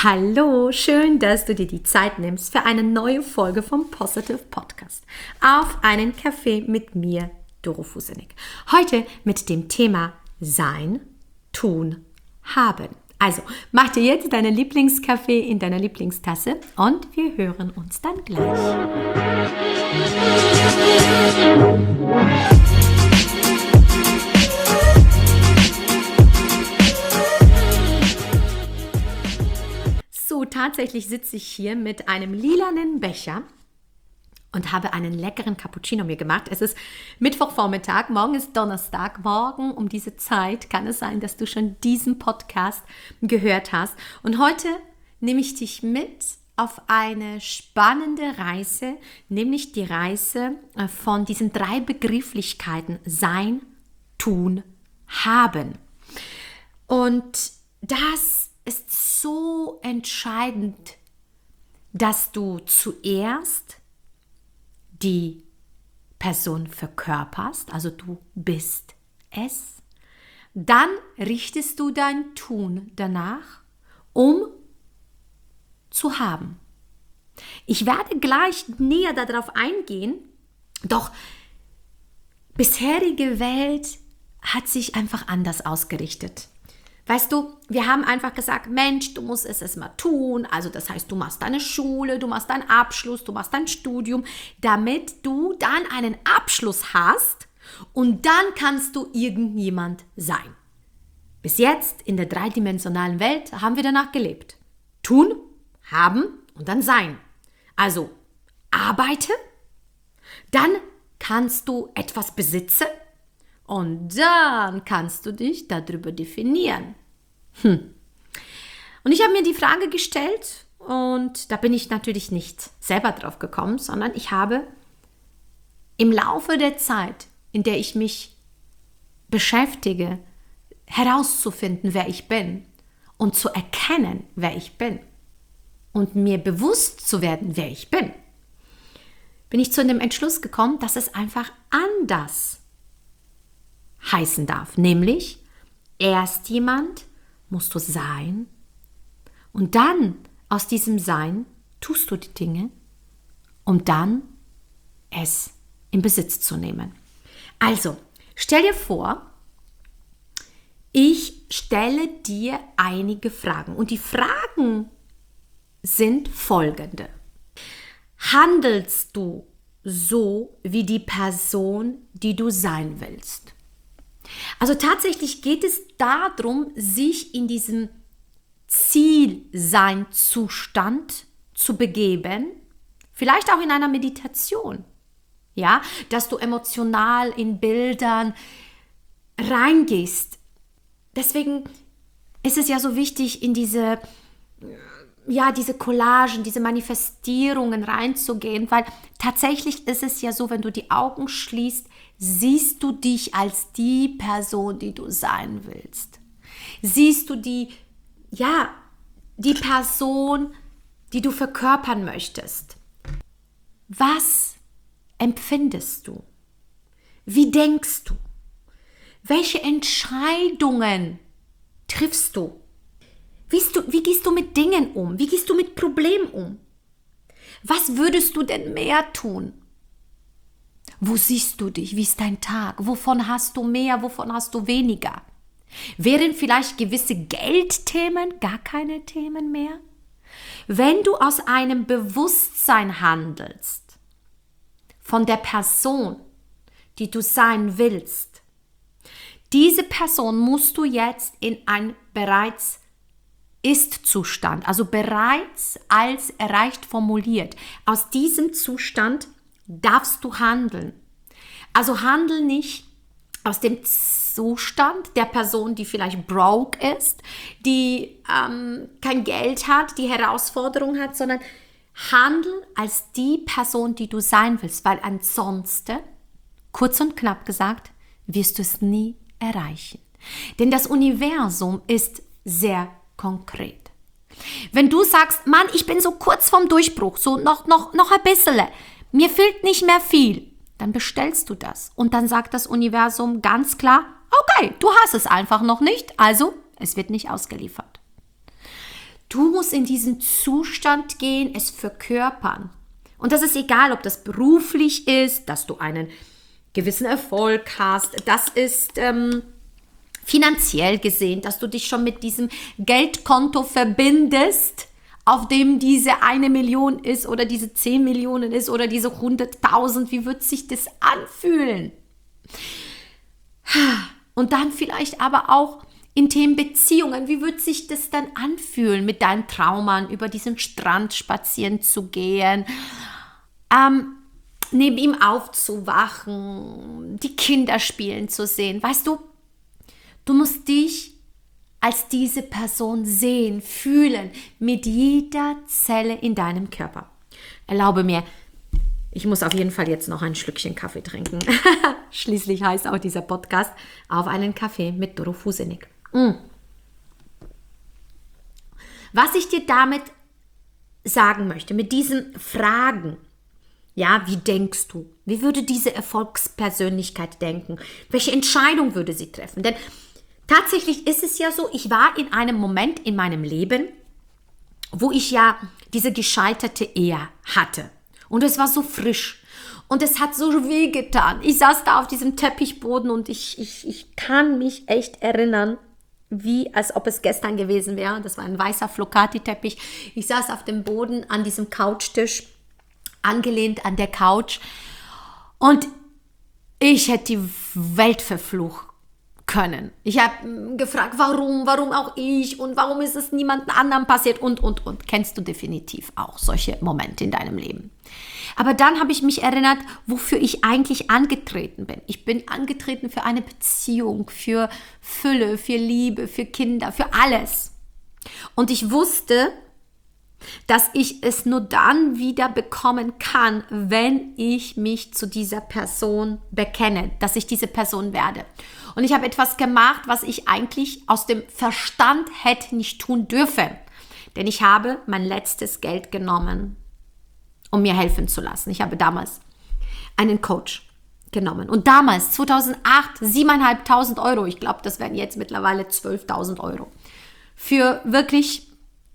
Hallo, schön, dass du dir die Zeit nimmst für eine neue Folge vom Positive Podcast. Auf einen Kaffee mit mir, Doro Fusenik. Heute mit dem Thema Sein, Tun, Haben. Also, mach dir jetzt deinen Lieblingskaffee in deiner Lieblingstasse und wir hören uns dann gleich. So, tatsächlich sitze ich hier mit einem lilanen Becher und habe einen leckeren Cappuccino mir gemacht. Es ist Mittwochvormittag, morgen ist Donnerstag. Morgen um diese Zeit kann es sein, dass du schon diesen Podcast gehört hast. Und heute nehme ich dich mit auf eine spannende Reise, nämlich die Reise von diesen 3 Begrifflichkeiten Sein, Tun, Haben. Und das ist so entscheidend, dass du zuerst die Person verkörperst, also du bist es. Dann richtest du dein Tun danach, um zu haben. Ich werde gleich näher darauf eingehen, doch bisherige Welt hat sich einfach anders ausgerichtet. Weißt du, wir haben einfach gesagt, Mensch, du musst es erstmal tun. Also das heißt, du machst deine Schule, du machst deinen Abschluss, du machst dein Studium, damit du dann einen Abschluss hast und dann kannst du irgendjemand sein. Bis jetzt in der dreidimensionalen Welt haben wir danach gelebt. Tun, haben und dann sein. Also arbeite, dann kannst du etwas besitzen. Und dann kannst du dich darüber definieren. Und ich habe mir die Frage gestellt und da bin ich natürlich nicht selber drauf gekommen, sondern ich habe im Laufe der Zeit, in der ich mich beschäftige, herauszufinden, wer ich bin und zu erkennen, wer ich bin und mir bewusst zu werden, wer ich bin, bin ich zu dem Entschluss gekommen, dass es einfach anders heißen darf, nämlich erst jemand musst du sein und dann aus diesem Sein tust du die Dinge, um dann es in Besitz zu nehmen. Also, stell dir vor, ich stelle dir einige Fragen und die Fragen sind folgende. Handelst du so wie die Person, die du sein willst? Also tatsächlich geht es darum, sich in diesem Zielsein-Zustand zu begeben, vielleicht auch in einer Meditation, ja, dass du emotional in Bildern reingehst. Deswegen ist es ja so wichtig, in diese Collagen, diese Manifestierungen reinzugehen, weil tatsächlich ist es ja so, wenn du die Augen schließt, siehst du dich als die Person, die du sein willst. Siehst du die Person, die du verkörpern möchtest. Was empfindest du? Wie denkst du? Welche Entscheidungen triffst du? Wie gehst du mit Dingen um? Wie gehst du mit Problemen um? Was würdest du denn mehr tun? Wo siehst du dich? Wie ist dein Tag? Wovon hast du mehr? Wovon hast du weniger? Wären vielleicht gewisse Geldthemen gar keine Themen mehr? Wenn du aus einem Bewusstsein handelst, von der Person, die du sein willst, diese Person musst du jetzt in ein bereits Ist-Zustand, also bereits als erreicht formuliert. Aus diesem Zustand darfst du handeln. Also handel nicht aus dem Zustand der Person, die vielleicht broke ist, die kein Geld hat, die Herausforderungen hat, sondern handel als die Person, die du sein willst, weil ansonsten, kurz und knapp gesagt, wirst du es nie erreichen. Denn das Universum ist sehr konkret. Wenn du sagst, Mann, ich bin so kurz vorm Durchbruch, so noch ein bisschen, mir fehlt nicht mehr viel, dann bestellst du das. Und dann sagt das Universum ganz klar, okay, du hast es einfach noch nicht, also es wird nicht ausgeliefert. Du musst in diesen Zustand gehen, es verkörpern. Und das ist egal, ob das beruflich ist, dass du einen gewissen Erfolg hast, das ist finanziell gesehen, dass du dich schon mit diesem Geldkonto verbindest, auf dem diese 1 Million ist oder diese 10 Millionen ist oder diese 100.000. Wie wird sich das anfühlen? Und dann vielleicht aber auch in Themen Beziehungen. Wie wird sich das dann anfühlen, mit deinem Traummann über diesen Strand spazieren zu gehen, neben ihm aufzuwachen, die Kinder spielen zu sehen? Weißt du, du musst dich als diese Person sehen, fühlen, mit jeder Zelle in deinem Körper. Erlaube mir, ich muss auf jeden Fall jetzt noch ein Schlückchen Kaffee trinken. Schließlich heißt auch dieser Podcast Auf einen Kaffee mit Doro Fusenig. Was ich dir damit sagen möchte, mit diesen Fragen, ja, wie denkst du? Wie würde diese Erfolgspersönlichkeit denken? Welche Entscheidung würde sie treffen? Denn tatsächlich ist es ja so, ich war in einem Moment in meinem Leben, wo ich ja diese gescheiterte Ehe hatte. Und es war so frisch. Und es hat so wehgetan. Ich saß da auf diesem Teppichboden und ich kann mich echt erinnern, wie als ob es gestern gewesen wäre. Das war ein weißer Flocati-Teppich. Ich saß auf dem Boden an diesem Couchtisch, angelehnt an der Couch. Und ich hätte die Welt verfluchen können. Ich habe gefragt, warum auch ich und warum ist es niemand anderem passiert und. Kennst du definitiv auch solche Momente in deinem Leben. Aber dann habe ich mich erinnert, wofür ich eigentlich angetreten bin. Ich bin angetreten für eine Beziehung, für Fülle, für Liebe, für Kinder, für alles. Und ich wusste, dass ich es nur dann wieder bekommen kann, wenn ich mich zu dieser Person bekenne, dass ich diese Person werde. Und ich habe etwas gemacht, was ich eigentlich aus dem Verstand hätte nicht tun dürfen. Denn ich habe mein letztes Geld genommen, um mir helfen zu lassen. Ich habe damals einen Coach genommen. Und damals, 2008, 7.500 Euro. Ich glaube, das wären jetzt mittlerweile 12.000 Euro. Für wirklich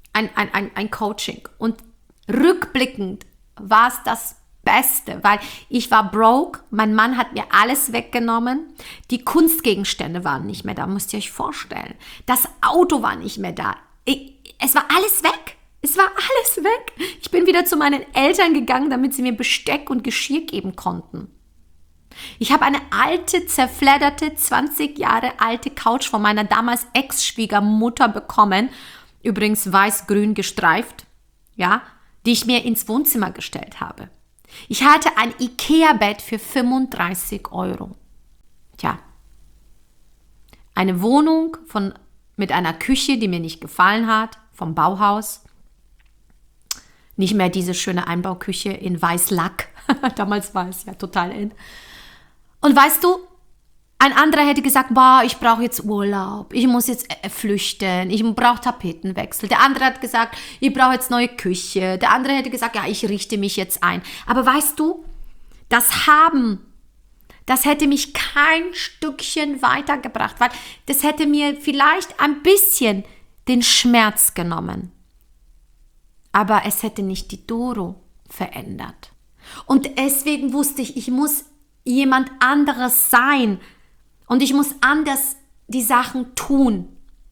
ein Coaching. Und rückblickend war es das Beste, weil ich war broke, mein Mann hat mir alles weggenommen, die Kunstgegenstände waren nicht mehr da, müsst ihr euch vorstellen. Das Auto war nicht mehr da. Es war alles weg. Es war alles weg. Ich bin wieder zu meinen Eltern gegangen, damit sie mir Besteck und Geschirr geben konnten. Ich habe eine alte, zerfledderte, 20 Jahre alte Couch von meiner damals Ex-Schwiegermutter bekommen, übrigens weiß-grün gestreift, ja, die ich mir ins Wohnzimmer gestellt habe. Ich hatte ein Ikea-Bett für 35 Euro. Tja, eine Wohnung mit einer Küche, die mir nicht gefallen hat, vom Bauhaus. Nicht mehr diese schöne Einbauküche in Weißlack. Damals war es ja total in. Und weißt du, ein anderer hätte gesagt, boah, ich brauche jetzt Urlaub, ich muss jetzt flüchten, ich brauche Tapetenwechsel. Der andere hat gesagt, ich brauche jetzt neue Küche. Der andere hätte gesagt, ja, ich richte mich jetzt ein. Aber weißt du, das hätte mich kein Stückchen weitergebracht, weil das hätte mir vielleicht ein bisschen den Schmerz genommen. Aber es hätte nicht die Doro verändert. Und deswegen wusste ich, ich muss jemand anderes sein und ich muss anders die Sachen tun,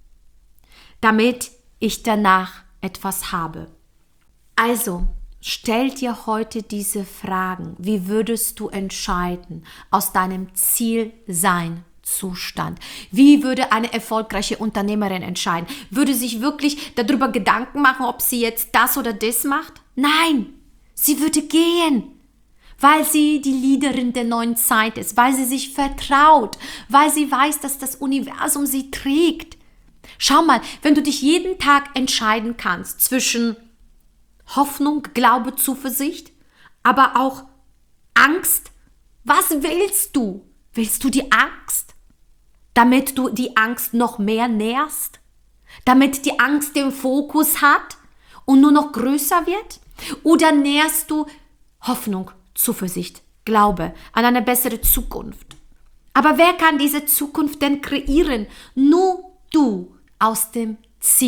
damit ich danach etwas habe. Also, stell dir heute diese Fragen. Wie würdest du entscheiden aus deinem Zielsein-Zustand? Wie würde eine erfolgreiche Unternehmerin entscheiden? Würde sich wirklich darüber Gedanken machen, ob sie jetzt das oder das macht? Nein, sie würde gehen, weil sie die Leaderin der neuen Zeit ist, weil sie sich vertraut, weil sie weiß, dass das Universum sie trägt. Schau mal, wenn du dich jeden Tag entscheiden kannst zwischen Hoffnung, Glaube, Zuversicht, aber auch Angst, was willst du? Willst du die Angst? Damit du die Angst noch mehr nährst? Damit die Angst den Fokus hat und nur noch größer wird? Oder nährst du Hoffnung, Zuversicht, Glaube an eine bessere Zukunft? Aber wer kann diese Zukunft denn kreieren? Nur du aus dem Ziel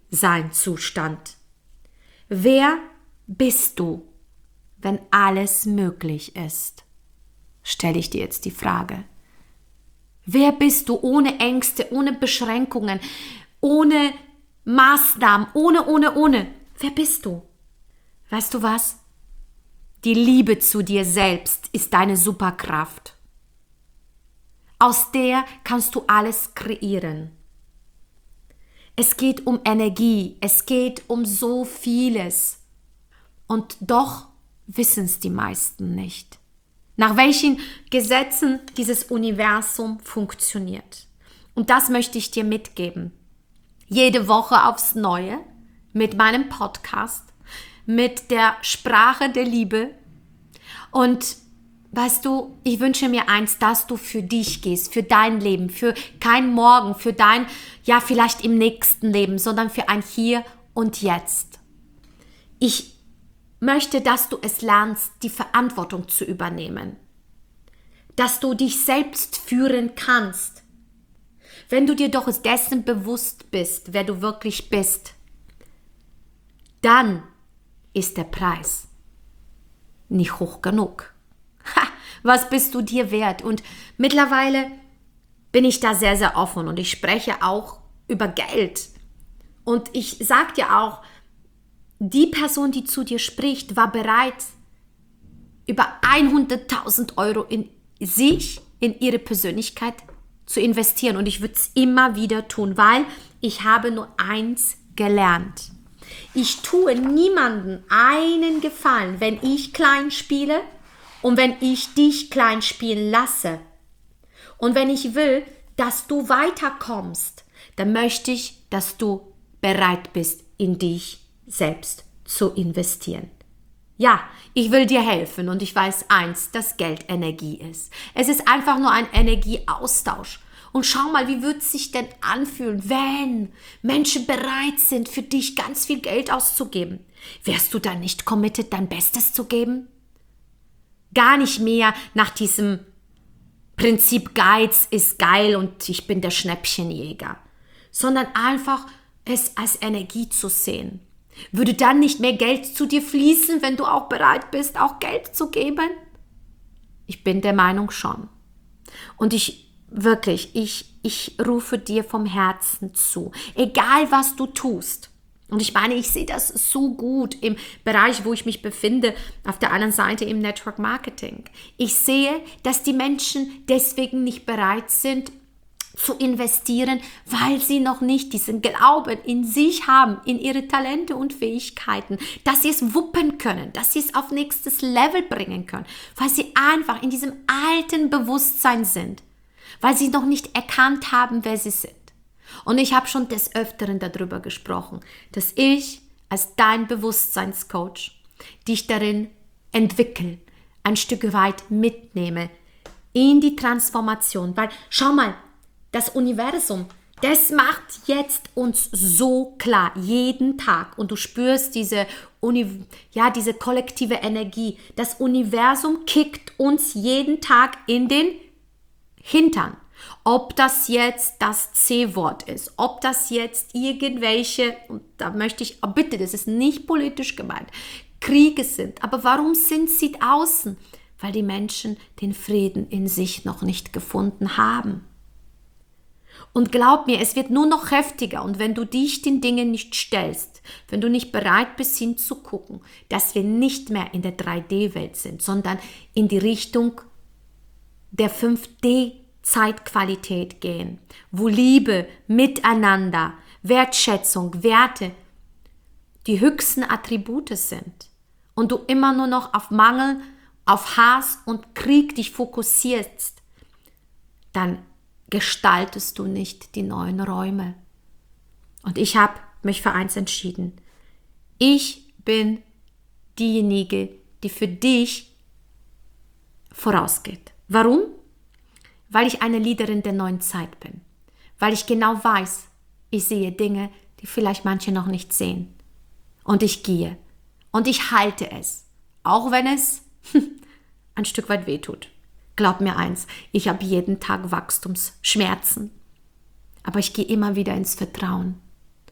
Bewusstseinszustand. Wer bist du, wenn alles möglich ist? Stelle ich dir jetzt die Frage. Wer bist du ohne Ängste, ohne Beschränkungen, ohne Maßnahmen, ohne? Wer bist du? Weißt du was? Die Liebe zu dir selbst ist deine Superkraft. Aus der kannst du alles kreieren. Es geht um Energie, es geht um so vieles. Und doch wissen es die meisten nicht. Nach welchen Gesetzen dieses Universum funktioniert. Und das möchte ich dir mitgeben. Jede Woche aufs Neue mit meinem Podcast, mit der Sprache der Liebe. Und weißt du, ich wünsche mir eins, dass du für dich gehst, für dein Leben, für kein Morgen, für dein, ja vielleicht im nächsten Leben, sondern für ein Hier und Jetzt. Ich möchte, dass du es lernst, die Verantwortung zu übernehmen. Dass du dich selbst führen kannst. Wenn du dir doch dessen bewusst bist, wer du wirklich bist, dann ist der Preis nicht hoch genug. Was bist du dir wert? Und mittlerweile bin ich da sehr, sehr offen und ich spreche auch über Geld. Und ich sage dir auch, die Person, die zu dir spricht, war bereit, über 100.000 Euro in sich, in ihre Persönlichkeit zu investieren. Und ich würde es immer wieder tun, weil ich habe nur eins gelernt. Ich tue niemandem einen Gefallen, wenn ich klein spiele und wenn ich dich klein spielen lasse. Und wenn ich will, dass du weiterkommst, dann möchte ich, dass du bereit bist, in dich selbst zu investieren. Ja, ich will dir helfen und ich weiß eins, dass Geld Energie ist. Es ist einfach nur ein Energieaustausch. Und schau mal, wie wird es sich denn anfühlen, wenn Menschen bereit sind, für dich ganz viel Geld auszugeben? Wärst du dann nicht committed, dein Bestes zu geben? Gar nicht mehr nach diesem Prinzip Geiz ist geil und ich bin der Schnäppchenjäger, sondern einfach es als Energie zu sehen. Würde dann nicht mehr Geld zu dir fließen, wenn du auch bereit bist, auch Geld zu geben? Ich bin der Meinung schon. Und ich rufe dir vom Herzen zu. Egal, was du tust. Und ich meine, ich sehe das so gut im Bereich, wo ich mich befinde, auf der anderen Seite im Network Marketing. Ich sehe, dass die Menschen deswegen nicht bereit sind, zu investieren, weil sie noch nicht diesen Glauben in sich haben, in ihre Talente und Fähigkeiten, dass sie es wuppen können, dass sie es auf nächstes Level bringen können, weil sie einfach in diesem alten Bewusstsein sind, weil sie noch nicht erkannt haben, wer sie sind. Und ich habe schon des Öfteren darüber gesprochen, dass ich als dein Bewusstseinscoach dich darin entwickeln, ein Stück weit mitnehme in die Transformation, weil schau mal, das Universum, das macht jetzt uns so klar, jeden Tag. Und du spürst diese kollektive Energie. Das Universum kickt uns jeden Tag in den Hintern. Ob das jetzt das C-Wort ist, ob das jetzt irgendwelche, und da möchte ich, oh bitte, das ist nicht politisch gemeint, Kriege sind. Aber warum sind sie außen? Weil die Menschen den Frieden in sich noch nicht gefunden haben. Und glaub mir, es wird nur noch heftiger und wenn du dich den Dingen nicht stellst, wenn du nicht bereit bist hinzugucken, dass wir nicht mehr in der 3D-Welt sind, sondern in die Richtung der 5D-Zeitqualität gehen, wo Liebe, Miteinander, Wertschätzung, Werte die höchsten Attribute sind und du immer nur noch auf Mangel, auf Hass und Krieg dich fokussierst, dann gestaltest du nicht die neuen Räume. Und ich habe mich für eins entschieden. Ich bin diejenige, die für dich vorausgeht. Warum? Weil ich eine Leaderin der neuen Zeit bin. Weil ich genau weiß, ich sehe Dinge, die vielleicht manche noch nicht sehen. Und ich gehe. Und ich halte es. Auch wenn es ein Stück weit wehtut. Glaub mir eins, ich habe jeden Tag Wachstumsschmerzen. Aber ich gehe immer wieder ins Vertrauen.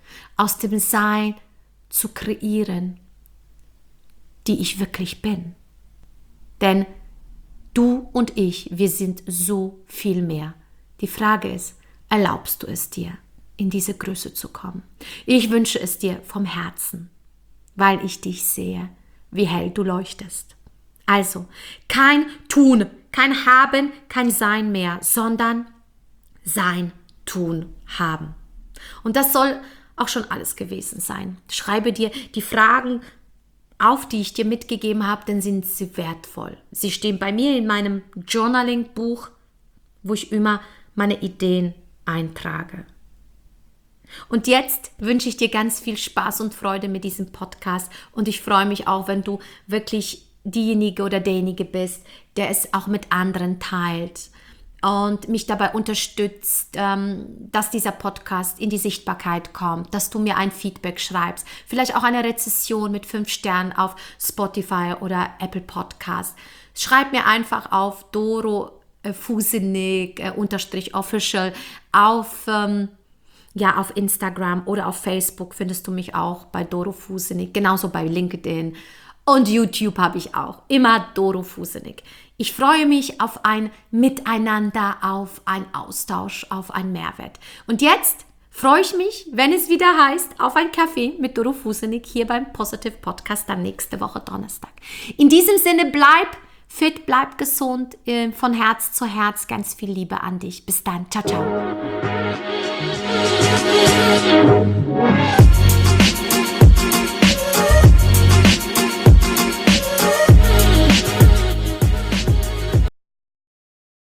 aus dem Sein zu kreieren, die ich wirklich bin. Denn du und ich, wir sind so viel mehr. Die Frage ist, erlaubst du es dir, in diese Größe zu kommen? Ich wünsche es dir vom Herzen, weil ich dich sehe, wie hell du leuchtest. Also, kein Tun, kein Haben, kein Sein mehr, sondern Sein, Tun, Haben. Und das soll auch schon alles gewesen sein. Schreibe dir die Fragen auf, die ich dir mitgegeben habe, denn sind sie wertvoll. Sie stehen bei mir in meinem Journaling-Buch, wo ich immer meine Ideen eintrage. Und jetzt wünsche ich dir ganz viel Spaß und Freude mit diesem Podcast und ich freue mich auch, wenn du wirklich diejenige oder derjenige bist, der es auch mit anderen teilt und mich dabei unterstützt, dass dieser Podcast in die Sichtbarkeit kommt, dass du mir ein Feedback schreibst, vielleicht auch eine Rezession mit 5 Sternen auf Spotify oder Apple Podcast. Schreib mir einfach auf Doro Fusenig _official auf Instagram oder auf Facebook findest du mich auch bei Doro Fusenig, genauso bei LinkedIn und YouTube habe ich auch, immer Doro Fusenig. Ich freue mich auf ein Miteinander, auf einen Austausch, auf einen Mehrwert. Und jetzt freue ich mich, wenn es wieder heißt, auf ein Kaffee mit Doro Fusenig hier beim Positive Podcast dann nächste Woche Donnerstag. In diesem Sinne, bleib fit, bleib gesund, von Herz zu Herz, ganz viel Liebe an dich. Bis dann, ciao, ciao.